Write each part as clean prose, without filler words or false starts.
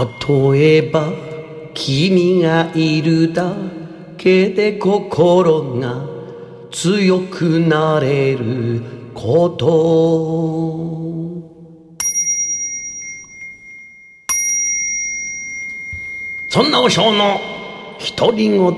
例えば君がいるだけで心が強くなれること。そんな和尚の独り言。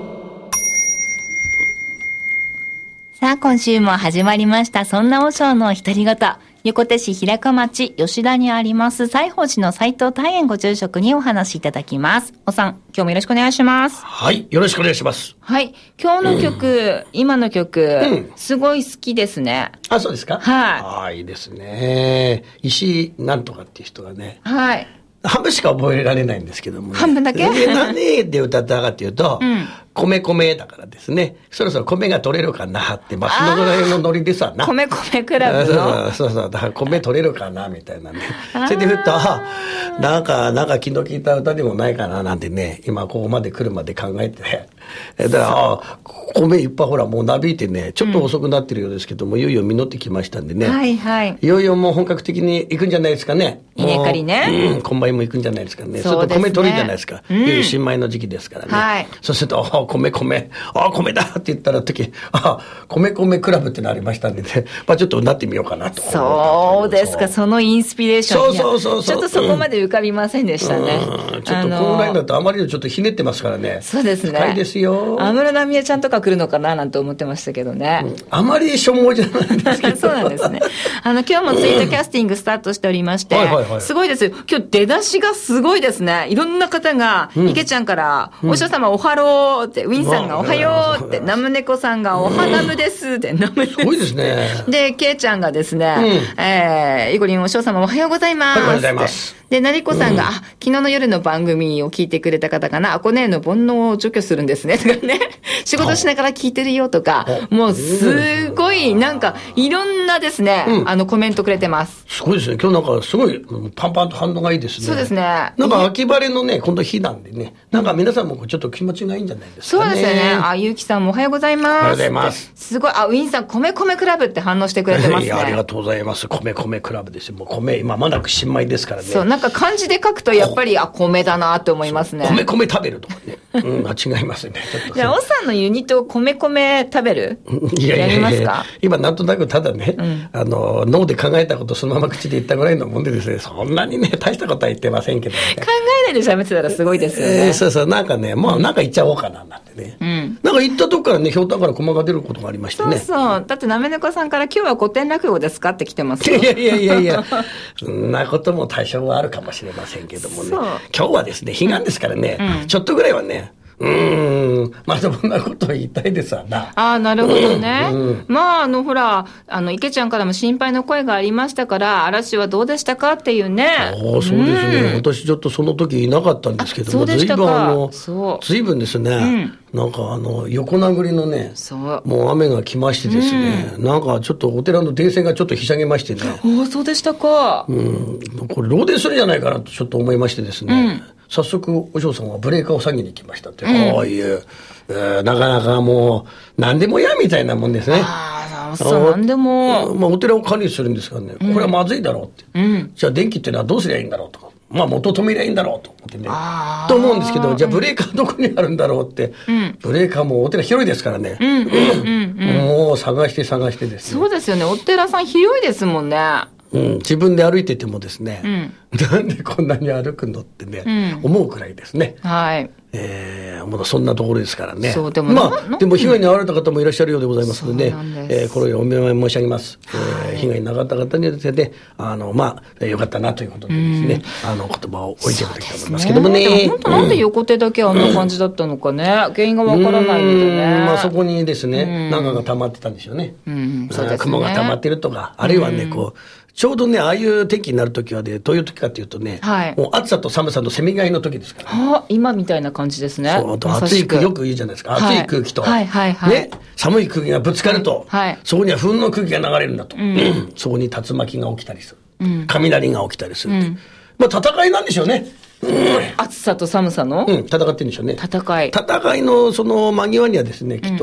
さあ今週も始まりましたそんな和尚の独り言。横手市平鹿町吉田にあります西宝寺の斉藤大円ご住職にお話しいただきます。おさん、今日もよろしくお願いします。 はい、よろしくお願いします。 はい、今日の曲、今の曲、すごい好きですね。 あ、そうですか。 はい。 いいですね。石なんとかっていう人がね。 はい。 半分しか覚えられないんですけどもね。 半分だけ何で歌ったかっていうと、米米だからですね。そろそろ米が取れるかなって、まあそのぐらいのノリですわな。 米米クラブの。 そう、だから米取れるかなみたいなね。それでふっと、なんか気の利いた歌でもないかななんてね、今ここまで来るまで考えて、だから米いっぱいほらもうなびいてね、ちょっと遅くなってるようですけども、いよいよ実ってきましたんでね。 はいはい。 いよいよもう本格的に行くんじゃないですかね。 稲刈りね。 コンバインも行くんじゃないですかね。 そうですね。 米取るんじゃないですか。いよいよ新米の時期ですからね。 はい。 そうすると、米、米だって言ったら時、米クラブってのありましたんでね、まあちょっとなってみようかなと。 そうですか、そのインスピレーション。 そう。 ちょっとそこまで浮かびませんでしたね。 ちょっとこのラインだとあまりにちょっとひねってますからね。 そうですね。 深いですよ。 安室奈美恵ちゃんとか来るのかななんて思ってましたけどね。 あまりしょもじゃないんですけど。 そうなんですね。今日もツイートキャスティングスタートしておりまして、すごいですよ。今日出だしがすごいですね。いろんな方が、池ちゃんから、お師匠様おはろーって、ウィンさんがおはようって、ナムネコさんがおはナムですって、ナムです。 すごいですね。 で、ケイちゃんがですね、イゴリンお師匠様おはようございます。 おはようございます。 で、なりこさんが、昨日の夜の番組を聞いてくれた方かな、こねえの煩悩を除去するんですね、とかね、仕事しながら聞いてるよとか、もうすごい、なんか、いろんなですね、コメントくれてます。 すごいですね。今日なんかすごい、パンパンと反応がいいですね。 そうですね。 なんか秋晴れのね、今度日なんでね、なんか皆さんもちょっと気持ちがいいんじゃないですかね。 そうですよね。ゆうきさんもおはようございます。 おはようございます。 すごい、ウィンさん、米クラブって反応してくれてますね。 いや、ありがとうございます。米クラブですよ。もう米、今まだ新米ですからね。 そう、なんか漢字で書くとやっぱり、米だなって思いますね。 米食べるとかね。違いますね。 じゃあ、おさんのユニット米食べる？やりますか？ 今なんとなくただね、脳で考えたことそのまま口で言ったぐらいのもんでですね、そんなにね、大したことは言ってませんけどね。 考えないで喋ってたらすごいですよね。 そう、なんかね、もうなんか言っちゃおうかな、なんてね。なんか言ったとこからね、ひょうたんから駒が出ることがありましてね。 そう。だってなめねこさんから今日は古典落語ですかって来てますよ。 いや。そんなことも多少はあるかもしれませんけどもね。今日はですね、彼岸ですからね、ちょっとぐらいはね、まともなことを言いたいですわな。 なるほどね。まあ、ほら、池ちゃんからも心配の声がありましたから、嵐はどうでしたかっていうね。 そうですね。私ちょっとその時いなかったんですけども、随分ですね、なんか横殴りのね、もう雨が来ましてですね、なんかちょっとお寺の電線がちょっとひしゃげましてね。 そうでしたか。 これ漏電するんじゃないかなとちょっと思いましてですね。早速お嬢さんはブレーカーを下げに行きましたって、こういう、なかなかもう何でもやみたいなもんですね。 何でも。 お寺を管理するんですからね、これはまずいだろうって。じゃあ電気っていうのはどうすりゃいいんだろうとか。元止めりゃいいんだろうと思ってね。と思うんですけど、じゃあブレーカーどこにあるんだろうって。ブレーカーもお寺広いですからね。もう探してですね。 そうですよね。お寺さん広いですもんね。 自分で歩いててもですね、なんでこんなに歩くのってね、思うくらいですね。 はい。 まだそんなところですからね。 でも被害に遭われた方もいらっしゃるようでございますので、これをお見舞い申し上げます。被害になかった方にはですね、よかったなということでですね、言葉を置いていただきたいと思いますけどもね。 本当なんで横手だけあんな感じだったのかね、原因がわからないのでね。 そこにですね、中が溜まってたんでしょうね。雲が溜まってるとか、あるいはね、ちょうどね、ああいう天気になるときはね、どういうときかというとね、もう暑さと寒さのせめぎ合いのときですからね。 今みたいな感じですね。 暑い空気、よく言うじゃないですか。暑い空気と、ね、寒い空気がぶつかると、そこには風の空気が流れるんだと。そこに竜巻が起きたりする。雷が起きたりする。戦いなんでしょうね。 暑さと寒さの戦ってるんでしょうね。 戦いのその間際にはですね、きっと、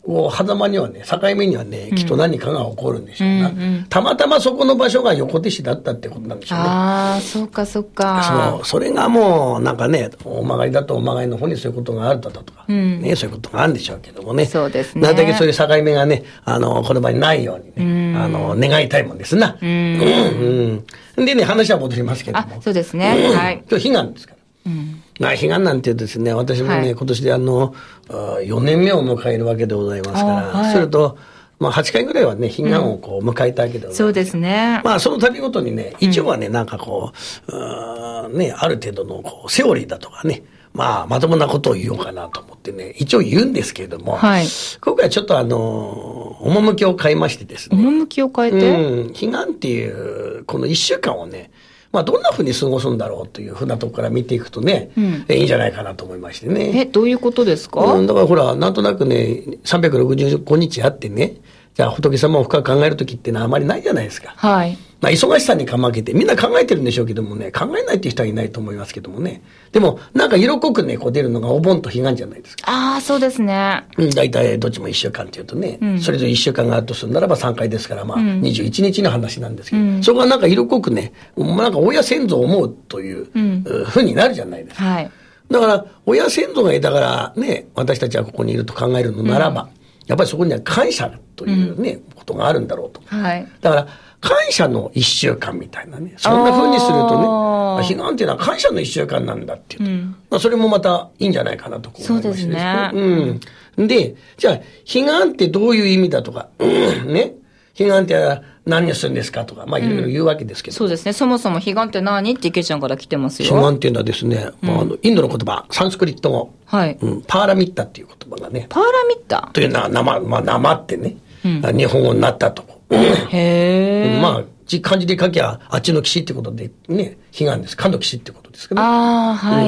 こう、狭間にはね、境目にはね、きっと何かが起こるんでしょうな。たまたまそこの場所が横手市だったってことなんでしょうね。 ああ、そうかそうか。 それがもう、なんかね、お曲がりだとお曲がりの方にそういうことがあるだとか、ね、そういうことがあるんでしょうけどもね。 そうですね。 なるだけそういう境目がね、この場にないようにね、願いたいもんですな。でね、話は戻りますけども。 そうですね。はい。 今日、悲願ですから。彼岸なんてですね、私もね、今年で4年目を迎えるわけでございますから、すると、8回ぐらいはね、彼岸をこう迎えたわけでございます。 そうですね。 その度ごとにね、一応はね、なんかこう、ね、ある程度のこうセオリーだとかね、まともなことを言おうかなと思ってね、一応言うんですけれども、今回はちょっと趣を変えましてですね。 趣を変えて彼岸っていう、この1週間をね、どんな風に過ごすんだろうというふうなところから見ていくとね、いいんじゃないかなと思いましてね。 どういうことですか？ だからほら、なんとなくね、365日あってね、じゃあ仏様を深く考えるときってのはあまりないじゃないですか。 はい。 忙しさにかまけて、みんな考えてるんでしょうけどもね、考えないっていう人はいないと思いますけどもね。でも、なんか色濃くね、こう出るのがお盆と彼岸じゃないですか。 ああ、そうですね。 大体どっちも1週間っていうとね、それぞれ1週間があるとするならば3回ですから、21日の話なんですけど、そこがなんか色濃くね、なんか親先祖を思うというふうになるじゃないですか。 はい。 だから、親先祖がいたからね、私たちはここにいると考えるのならば、やっぱりそこには感謝というね、ことがあるんだろうと。 はい。 だから、感謝の一週間みたいなね。そんな風にするとね、彼岸っていうのは感謝の一週間なんだっていうと。それもまたいいんじゃないかなと思いましてそうですね。 で、じゃあ、彼岸ってどういう意味だとか、ね。彼岸って何をするんですかとか、いろいろ言うわけですけど。 そうですね。そもそも彼岸って何って池ちゃんから来てますよ。 彼岸っていうのはですね、インドの言葉、サンスクリット語。 はい。 パーラミッタっていう言葉がね。 パーラミッタというのは生ってね、日本語になったと。 へー。漢字で書きゃ、あっちの岸ってことでね、彼岸です。かの岸ってことですけど。 はい。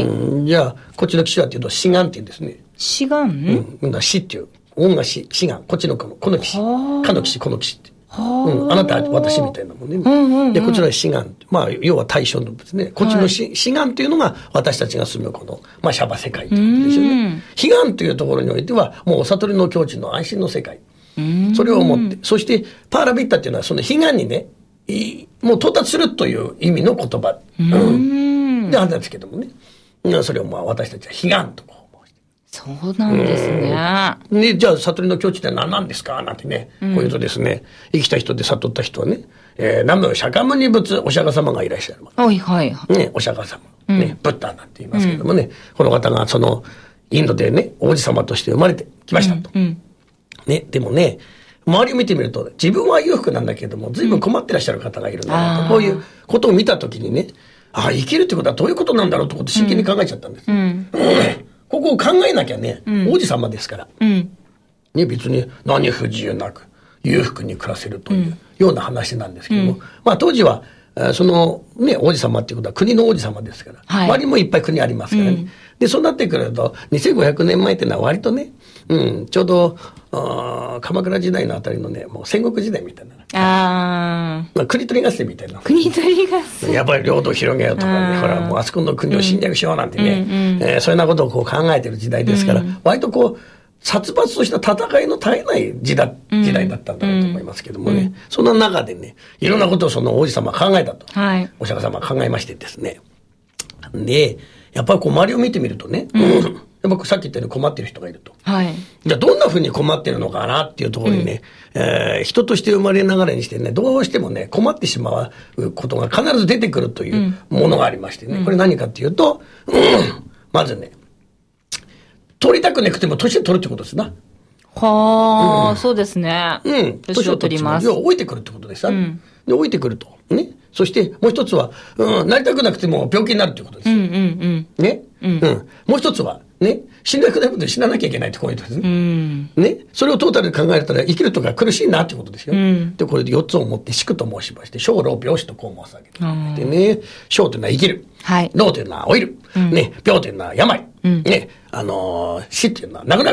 じゃあ、こっちの岸はっていうと、志願って言うんですね。 志願死っていう。音が死、志願。こっちのこの岸。かの岸、この岸って。あなたは私みたいなもんね。で、こちらは志願。要は対象のですね。こっちの志願というのが私たちが住むこの、シャバ世界ということですよね。彼岸というところにおいては、もうお悟りの境地の安心の世界。それを思って。そして、パーラビッタっていうのは、その彼岸にね、もう到達するという意味の言葉。で、あんですけどもね。それを私たちは彼岸とこう。 そうなんですね。 で、じゃあ、悟りの境地って何なんですかなんてね、こういうとですね、生きた人で悟った人はね、南無釈迦牟尼仏お釈迦様がいらっしゃる。 はいはい。 ね、お釈迦様。ね、ブッダなんて言いますけどもね、この方がその、インドでね、王子様として生まれてきましたと。ね、でもね、周りを見てみると、自分は裕福なんだけれども、随分困ってらっしゃる方がいるんだなと、こういうことを見たときにね、生きるってことはどういうことなんだろうと思って真剣に考えちゃったんです。ここを考えなきゃね、王子様ですから。ね、別に何不自由なく裕福に暮らせるというような話なんですけども、当時は、そのね、王子様っていうことは国の王子様ですから、周りもいっぱい国ありますからね。で、そうなってくると、2500年前っていうのは割とね、ちょうど、鎌倉時代のあたりのね、もう戦国時代みたいな。国取り合戦みたいな。 国取り合戦。 やっぱり領土を広げようとかね、ほら、もうあそこの国を侵略しようなんてね、そういうようなことをこう考えてる時代ですから、割とこう、殺伐とした戦いの絶えない時代だったんだろうと思いますけどもね、その中でね、いろんなことをその王子様は考えたと。お釈迦様は考えましてですね。で、やっぱりこう周りを見てみるとね、やっぱさっき言ったように困ってる人がいると。じゃあどんな風に困ってるのかなっていうところにね、人として生まれながらにしてね、どうしてもね、困ってしまうことが必ず出てくるというものがありましてね、これ何かっていうと、まずね、取りたくなくても年を取るってことですな。 そうですね。 年を取ります。要は老いてくるってことですよ。で、老いてくると。ね。そしてもう一つは、なりたくなくても病気になるってことですよ。ね。もう一つは、ね、死んなくなることで死ななきゃいけないってこういうことですね。ね。それをトータルで考えたら生きるとか苦しいなってことですよ。で、これで4つをもって死苦と申しまして、生老病死とこう申すわけです。でね、生というのは生きる。老というのは老いる。ね、病というのは病。ね、死というのはなくなる。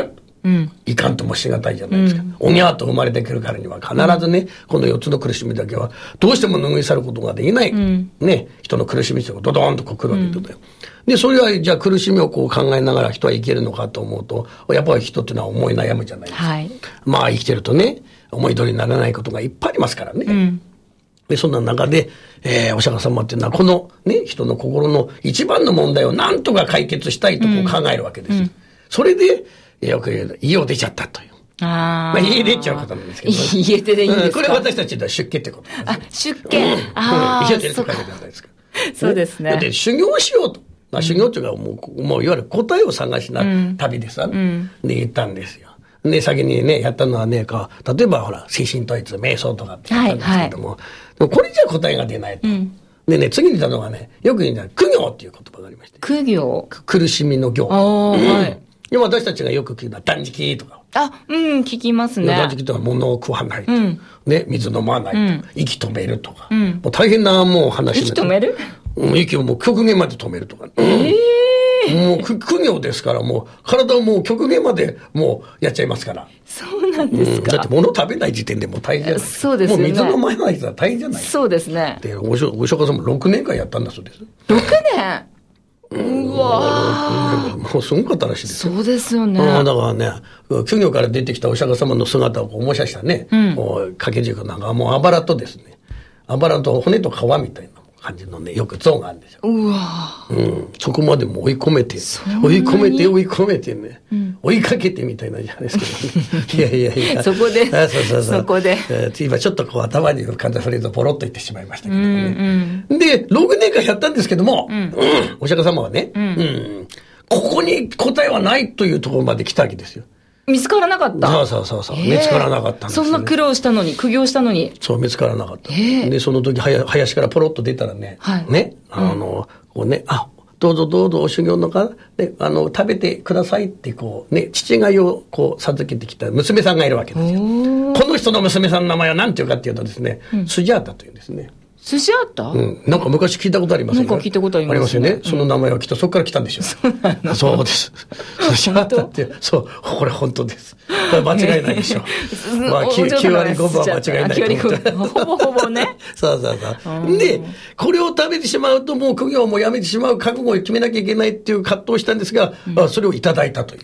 いかんともしがたいじゃないですか。おにゃーと生まれてくるからには必ずね、この4つの苦しみだけはどうしても拭い去ることができない、ね、人の苦しみがドドーンとこう来るわけだよ。で、それはじゃあ苦しみをこう考えながら人は生きるのかと思うと、やっぱり人っていうのは思い悩むじゃないですか。まあ生きてるとね、思い通りにならないことがいっぱいありますからね。で、そんな中で、お釈迦様っていうのはこのね、人の心の一番の問題を何とか解決したいとこう考えるわけです。それで、よく言う、家を出ちゃったという。まあ、家出ちゃうことなんですけど、ね。 家出でいいんですか？ これ私たちでは出家ってことなんです。 出家。 家出るって書いてあるじゃないですか。 そうですね。 で、修行しようと。修行っていうか、もういわゆる答えを探しな旅でさ、で、行ったんですよ。で、先にね、やったのはね、例えばほら、精神統一、瞑想とかってやったんですけども、でもこれじゃ答えが出ないと。でね、次に言ったのがね、よく言うんだ、苦行っていう言葉がありまして。 苦行？ 苦しみの行。はい。で、私たちがよく聞くのは断食とか。 聞きますね。 断食とか物を食わないと。ね、水飲まないとか。息止めるとか。もう大変なもう話息止める？ 息をもう極限まで止めるとか。もう苦行ですから、もう体をもう極限までもうやっちゃいますから。 そうなんですか。 だって物食べない時点でもう大変じゃない。 そうですね。 もう水飲まない人は大変じゃない。 そうですね。 で、お釈迦様6年間やったんだそうです。 6年？うわもうすごかったらしいですよ。 そうですよね。 だからね、苦行から出てきたお釈迦様の姿を模写したね、掛け軸なんかもうあばらとですね、あばらと骨と皮みたいな感じのね、よく像があるんですよ。そこまでも追い込めてね、追いかけてみたいなんじゃないですけどね。いや。 そこで。そこで。 今ちょっとこう頭に浮かんだフレーズをポロッと言ってしまいましたけどね。で、6年間やったんですけども、お釈迦様はね、ここに答えはないというところまで来たわけですよ。 見つからなかった。 そう。見つからなかったんですよ、ね。 そんな苦労したのに、苦行したのに。 そう、見つからなかった。で、その時、林からポロッと出たらね、ね、こうね、どうぞお修行の方、ね、食べてくださいって、こう、ね、父がをこう授けてきた娘さんがいるわけですよ。この人の娘さんの名前は何ていうかっていうとですね、スジャータというんですね。 スジャータ？ なんか昔聞いたことありますよね。 なんか聞いたことありますね。 ありますよね。その名前はきっとそこから来たんでしょう。そうです。スジャータって、そう、これ本当です。間違いないでしょう。まあ、9割5分は間違いないと思って。 ほぼね。 そう。で、これを食べてしまうともう苦行もやめてしまう覚悟を決めなきゃいけないっていう葛藤をしたんですが、それをいただいたという。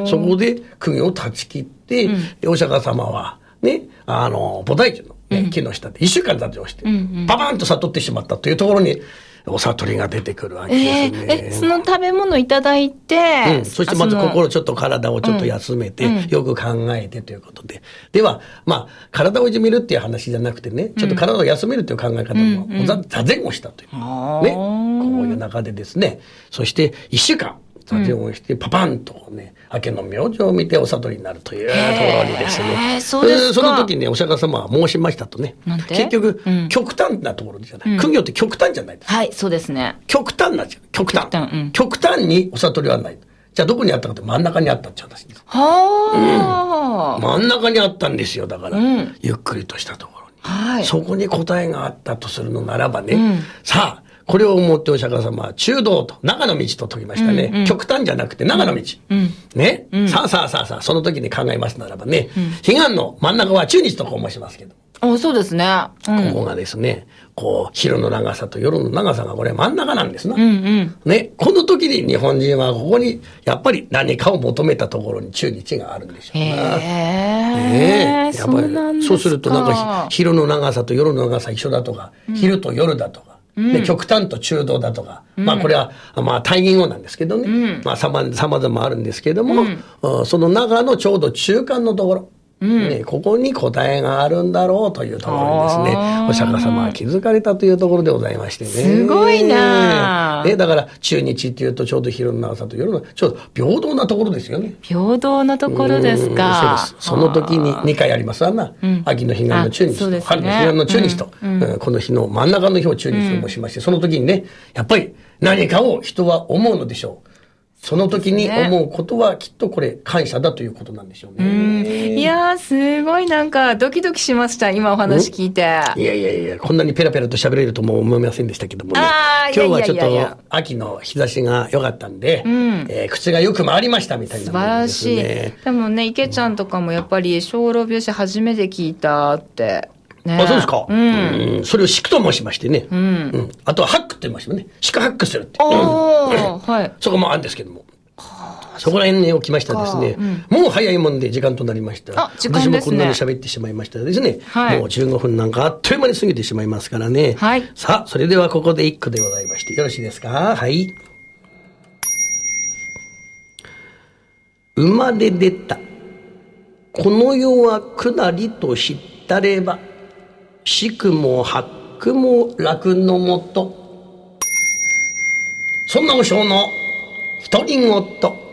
そこで苦行を断ち切って、お釈迦様は、ね、菩提樹の木の下で1週間立ちをして、パパンと悟ってしまったというところに、お悟りが出てくるわけですね。 その食べ物いただいて、 そしてまず心ちょっと体をちょっと休めて、よく考えてということで。では、まあ、体をいじめるっていう話じゃなくてね、ちょっと体を休めるという考え方も、座禅をしたという。ね。こういう中でですね、そして1週間、座禅をして、パパンとね、明けの明星を見てお悟りになるというところにですね。 そうですか。 その時にお釈迦様は申しましたとね。結局、極端なところじゃない。苦行って極端じゃないですか。 はい、そうですね。 極端なんですよ。極端にお悟りはない。じゃあどこにあったかって真ん中にあったって話です。真ん中にあったんですよ。だから、ゆっくりとしたところに。そこに答えがあったとするのならばね。さあ、これを思ってお釈迦様は中道と中の道と説きましたね。極端じゃなくて中の道。ね。さあ、その時に考えますならばね。彼岸の真ん中は中日とこう申しますけど。 そうですね。 ここがですね、こう、昼の長さと夜の長さがこれ真ん中なんですな。ね。この時に日本人はここに、やっぱり何かを求めたところに中日があるんでしょうな。 やっぱり、 そうするとなんか昼の長さと夜の長さ一緒だとか、昼と夜だとか。で、極端と中道だとか、まあこれは、まあ対義語なんですけどね。まあ様々あるんですけども、その中のちょうど中間のところ。ここに答えがあるんだろうというところにですね、お釈迦様は気づかれたというところでございましてね。 すごいなだから中日っていうとちょうど昼の長さと夜の、ちょうど平等なところですよね。 平等なところですか。 そうです。その時に2回ありますわな。秋の彼岸の中日と、春の彼岸の中日と、この日の真ん中の日を中日と申しまして、その時にね、やっぱり何かを人は思うのでしょう。その時に思うことはきっとこれ感謝だということなんでしょうね。 いやー、すごいなんかドキドキしました、今お話聞いて。 いや、こんなにペラペラと喋れるとも思いませんでしたけどもね。今日はちょっと秋の日差しが良かったんで、口がよく回りましたみたいなものですね。 素晴らしい。でもね、池ちゃんとかもやっぱり小老病死初めて聞いたって。ね、 あ、そうですか。それをシクと申しましてね。あとはハックって言いましたね。シクハックするって。 はい。 そこもあるんですけども。そこら辺に置きましたですね。もう早いもんで時間となりました。 時間ですね。 私もこんなに喋ってしまいましたですね。もう15分なんかあっという間に過ぎてしまいますからね。さあ、それではここで一句でございまして、よろしいですか？はい。生まれ出た。この世は下りと知ったれば、四苦も八苦も楽のもと。そんな和尚の独り言。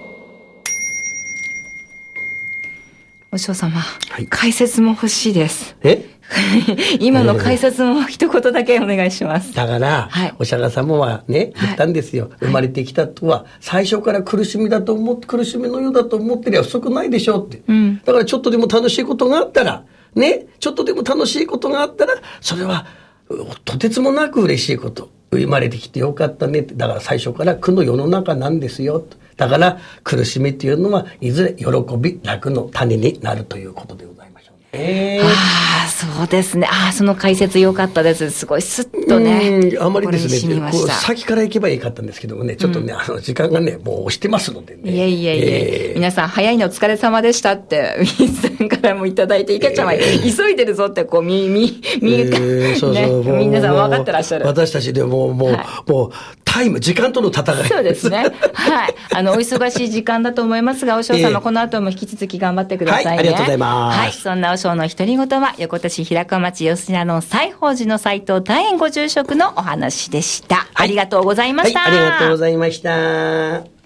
和尚様、解説も欲しいです。 え今の解説も一言だけお願いします。 だから、お釈迦様はね、言ったんですよ。生まれてきたとは、最初から苦しみだと思って、苦しみのようだと思ってりゃ不足ないでしょうって。だからちょっとでも楽しいことがあったら、ね、ちょっとでも楽しいことがあったら、それは、とてつもなく嬉しいこと。生まれてきてよかったねって。だから最初から苦の世の中なんですよ。だから苦しみっていうのはいずれ喜び、楽の種になるということでございましょうね。 そうですね。その解説良かったです。すごいスッとね。 あまりですね、先から行けばいいかったんですけどもね、ちょっとね、時間がね、もう押してますのでね。 いえ。皆さん、早いのお疲れ様でしたって、ウィンさんからもいただいて、池ちゃんは急いでるぞって、こう、皆さん分かってらっしゃる。 私たちでもう、タイム、時間との戦い。 そうですね。はい。お忙しい時間だと思いますが、和尚様、この後も引き続き頑張ってくださいね。 ありがとうございます。 はい。そんな和尚の独り言は、横田市平川町吉名の西宝寺の斎藤大円ご住職のお話でした。ありがとうございました。 ありがとうございました。